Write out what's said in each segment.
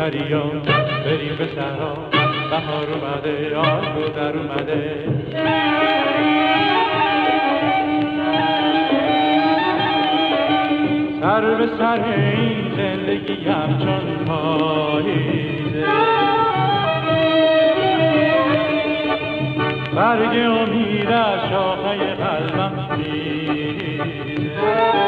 پریا بریم به صحرا، بهار اومده، آه گل در اومده. سر به سر این زندگیم چون پاییزه، برگ امید از شاخه قلبم میریزه.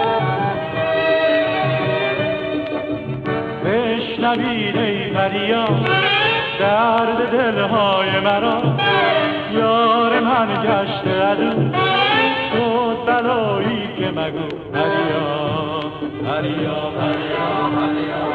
بشنوید ای فریاد درد دلهای مرا، یار من گشته عدو شد بلایی که مگو پریا پریا پریا پریا.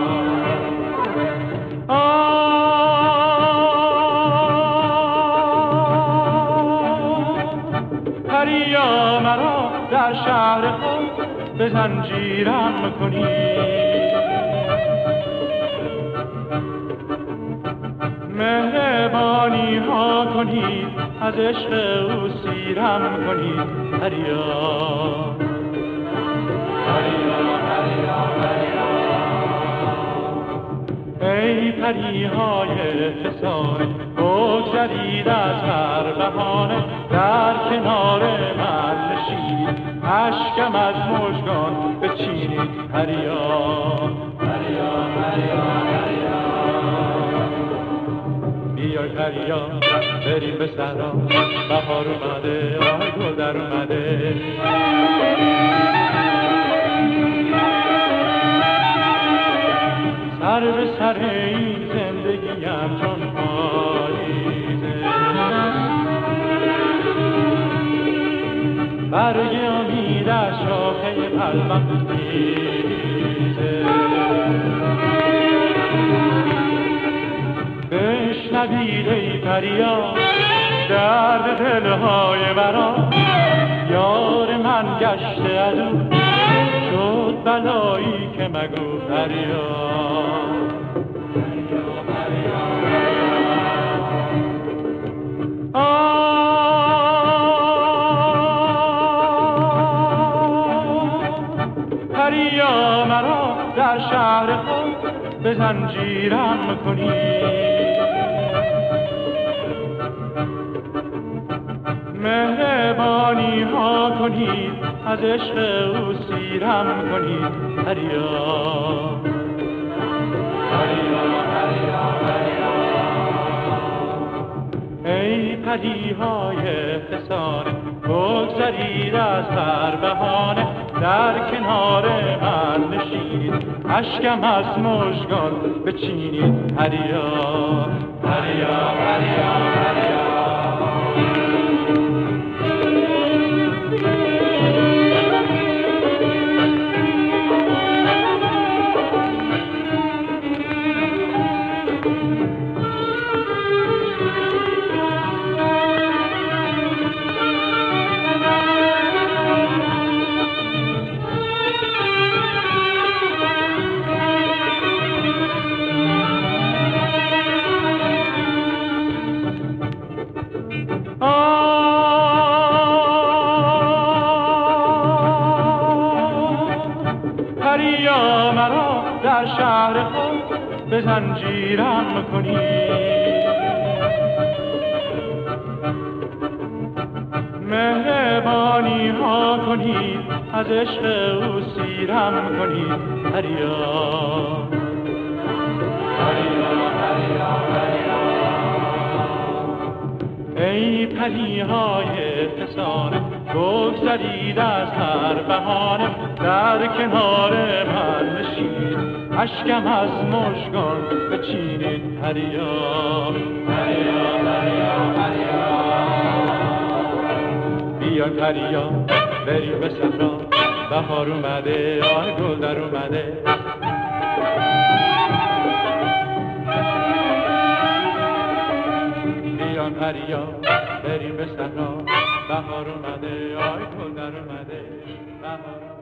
پریا مرا در شهر خود به زنجیرم کنید، مهربانی ها کنید، از عشق او سیرم کنید. پریا پریا پریا پریا. ای پریهای فسانه بگذرید از هر بهانه، در کنار من نشینید، اشکم از مژگان بچینید. پریا پریا پریا پریا. بیای پریا بریم به صحرا، بهار اومده، آه گل در اومده. سر به سر این زندگیم چون پاییزه، برگ امید از شاخه قلبم میریزه. بشنوید ای فریاد درد دلهای مرا، یار من گشته عدو شد بلایی که مگو پریا پریا پریا پریا. پریا مرا در شهر خود به زنجیرم کنید، مهربانی ها کنید، از عشق او سیرم کنید. پریا پریا پریا پریا. ای پریهای فسانه بگذرید از هر بهانه، در کنار من نشینید، اشکم از مژگان بچینید. پریا پریا پریا پریا. پریا مرا در شهر خود به زنجیرم کنید، مهربانی ها کنید، از عشق او سیرم کنید. پریا پریا پریا پریا. ای پریهای فسانه بگذرید از هر بهانه، در کنار من نشینید، اشکم از مژگان بچینید. پریا پریا پریا پریا. بیای پریا بریم به صحرا، بهار اومده، آه گل در اومده. بیای پریا بریم به صحرا، بهار اومده، آه گل در اومده. بهار